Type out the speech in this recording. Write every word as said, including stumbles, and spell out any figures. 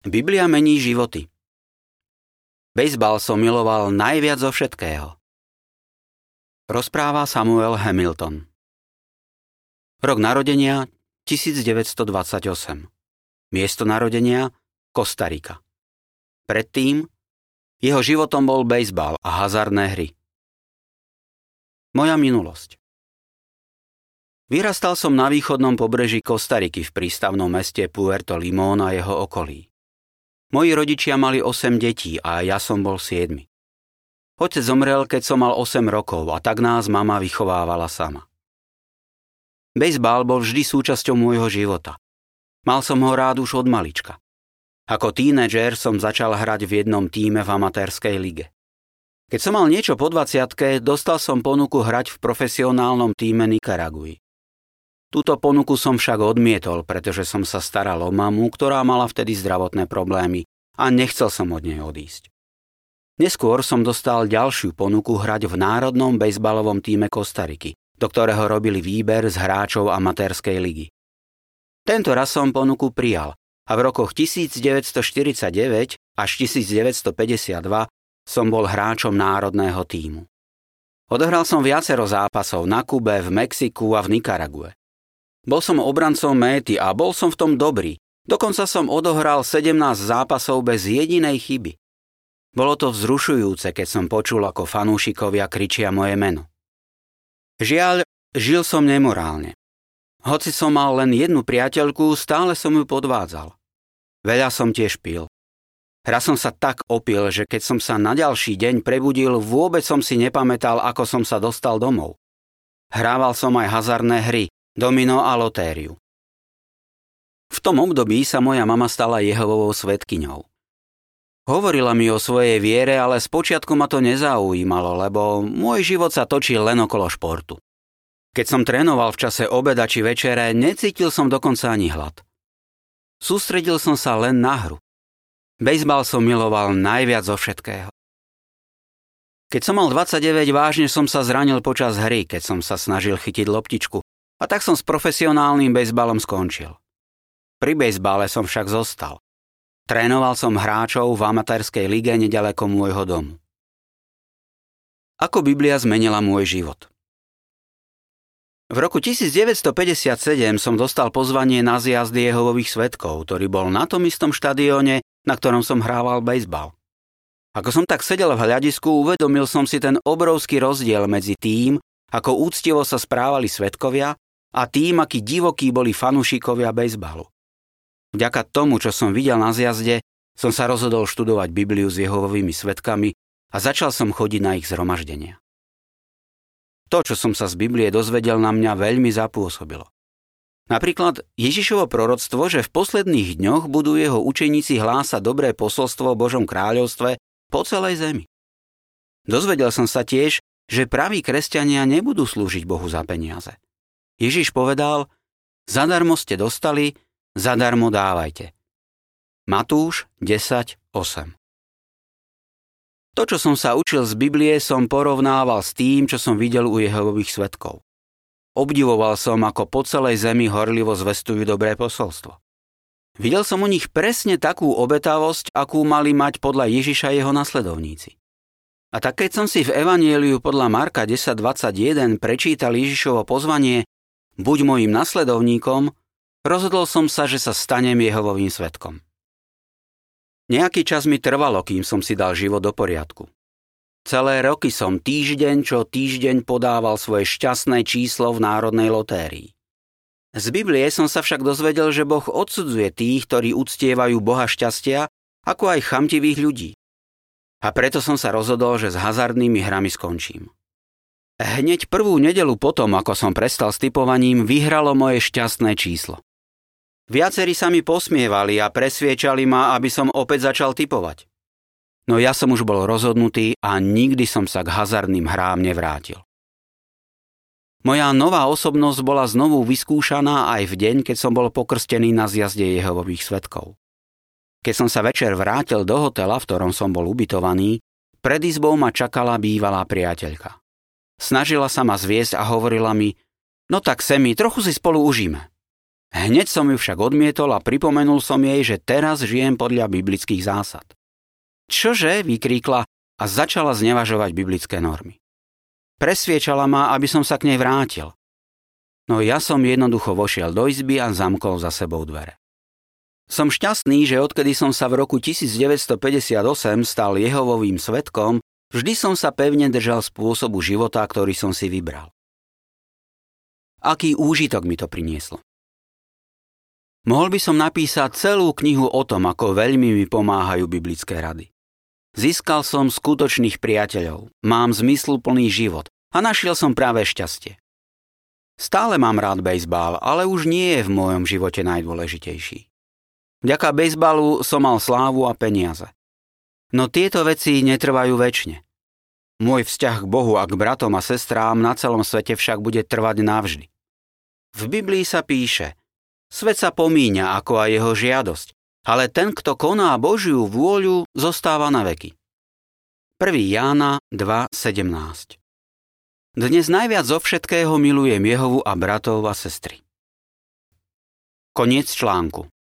Biblia mení životy. Bejzbal som miloval najviac zo všetkého. Rozpráva Samuel Hamilton. Rok narodenia devätnásťstodvadsaťosem. Miesto narodenia Kostarika. Predtým jeho životom bol bejzbal a hazardné hry. Moja minulosť. Vyrastal som na východnom pobreží Kostariky v prístavnom meste Puerto Limón a jeho okolí. Moji rodičia mali osem detí a ja som bol siedmy. Otec zomrel, keď som mal osem rokov a tak nás mama vychovávala sama. Bejzbal bol vždy súčasťou môjho života. Mal som ho rád už od malička. Ako tínedžer som začal hrať v jednom tíme v amatérskej lige. Keď som mal niečo po dvadsiatke, dostal som ponuku hrať v profesionálnom tíme Nikaragui. Túto ponuku som však odmietol, pretože som sa staral o mamu, ktorá mala vtedy zdravotné problémy a nechcel som od nej odísť. Neskôr som dostal ďalšiu ponuku hrať v národnom bejzbalovom tíme Kostariky, do ktorého robili výber z hráčov amatérskej ligy. Tento raz som ponuku prijal a v rokoch devätnásťstoštyridsaťdeväť až devätnásťstopäťdesiatdva som bol hráčom národného tímu. Odohral som viacero zápasov na Kube, v Mexiku a v Nikarague. Bol som obrancom méty a bol som v tom dobrý. Dokonca som odohral sedemnásť zápasov bez jedinej chyby. Bolo to vzrušujúce, keď som počul, ako fanúšikovia kričia moje meno. Žiaľ, žil som nemorálne. Hoci som mal len jednu priateľku, stále som ju podvádzal. Veľa som tiež pil. Raz som sa tak opil, že keď som sa na ďalší deň prebudil, vôbec som si nepamätal, ako som sa dostal domov. Hrával som aj hazardné hry, domino a lotériu. V tom období sa moja mama stala Jehovovou svedkyňou. Hovorila mi o svojej viere, ale spočiatku ma to nezaujímalo, lebo môj život sa točil len okolo športu. Keď som trénoval v čase obeda či večere, necítil som dokonca ani hlad. Sústredil som sa len na hru. Bejzbal som miloval najviac zo všetkého. Keď som mal dvadsaťdeväť, vážne som sa zranil počas hry, keď som sa snažil chytiť loptičku, a tak som s profesionálnym bejzbalom skončil. Pri bejzbale som však zostal. Trénoval som hráčov v amatérskej lige neďaleko môjho domu. Ako Biblia zmenila môj život? V roku devätnásťstopäťdesiatsedem som dostal pozvanie na zjazd Jehovových svedkov, ktorý bol na tom istom štadióne, na ktorom som hrával bejzbal. Ako som tak sedel v hľadisku, uvedomil som si ten obrovský rozdiel medzi tým, ako úctivo sa správali svedkovia, a tým, akí divokí boli fanúšikovia bejzbalu. Vďaka tomu, čo som videl na zjazde, som sa rozhodol študovať Bibliu s Jehovovými svedkami a začal som chodiť na ich zhromaždenia. To, čo som sa z Biblie dozvedel, na mňa veľmi zapôsobilo. Napríklad Ježišovo proroctvo, že v posledných dňoch budú jeho učeníci hlásať dobré posolstvo o Božom kráľovstve po celej zemi. Dozvedel som sa tiež, že praví kresťania nebudú slúžiť Bohu za peniaze. Ježiš povedal, zadarmo ste dostali, zadarmo dávajte. Matúš desať osem. To, čo som sa učil z Biblie, som porovnával s tým, čo som videl u Jehovových svedkov. Obdivoval som, ako po celej zemi horlivo zvestujú dobré posolstvo. Videl som u nich presne takú obetavosť, akú mali mať podľa Ježiša jeho nasledovníci. A tak keď som si v Evanjeliu podľa Marka desať dvadsaťjeden prečítal Ježišovo pozvanie buď mojím nasledovníkom, rozhodol som sa, že sa stanem Jehovovým svedkom. Nejaký čas mi trvalo, kým som si dal život do poriadku. Celé roky som týždeň čo týždeň podával svoje šťastné číslo v národnej lotérii. Z Biblie som sa však dozvedel, že Boh odsudzuje tých, ktorí uctievajú Boha šťastia, ako aj chamtivých ľudí. A preto som sa rozhodol, že s hazardnými hrami skončím. Hneď prvú nedeľu potom, ako som prestal s tipovaním, vyhralo moje šťastné číslo. Viacerí sa mi posmievali a presviečali ma, aby som opäť začal tipovať. No ja som už bol rozhodnutý a nikdy som sa k hazardným hrám nevrátil. Moja nová osobnosť bola znovu vyskúšaná aj v deň, keď som bol pokrstený na zjazde Jehovových svedkov. Keď som sa večer vrátil do hotela, v ktorom som bol ubytovaný, pred izbou ma čakala bývalá priateľka. Snažila sa ma zviesť a hovorila mi, no tak Semi, trochu si spolu užíme. Hneď som ju však odmietol a pripomenul som jej, že teraz žijem podľa biblických zásad. Čože? Vykríkla a začala znevažovať biblické normy. Presviečala ma, aby som sa k nej vrátil. No ja som jednoducho vošiel do izby a zamkol za sebou dvere. Som šťastný, že odkedy som sa v roku devätnásťstopäťdesiatosem stal Jehovovým svedkom, vždy som sa pevne držal spôsobu života, ktorý som si vybral. Aký úžitok mi to prinieslo? Mohol by som napísať celú knihu o tom, ako veľmi mi pomáhajú biblické rady. Získal som skutočných priateľov, mám zmysluplný život a našiel som práve šťastie. Stále mám rád bejsbal, ale už nie je v mojom živote najdôležitejší. Vďaka bejsbalu som mal slávu a peniaze. No tieto veci netrvajú večne. Môj vzťah k Bohu a k bratom a sestrám na celom svete však bude trvať navždy. V Biblii sa píše: svet sa pomíňa ako aj jeho žiadosť, ale ten, kto koná Božiu vôľu, zostáva na veky. prvá Jána dva sedemnásť. Dnes najviac zo všetkého milujem Jehovu a bratov a sestry. Koniec článku.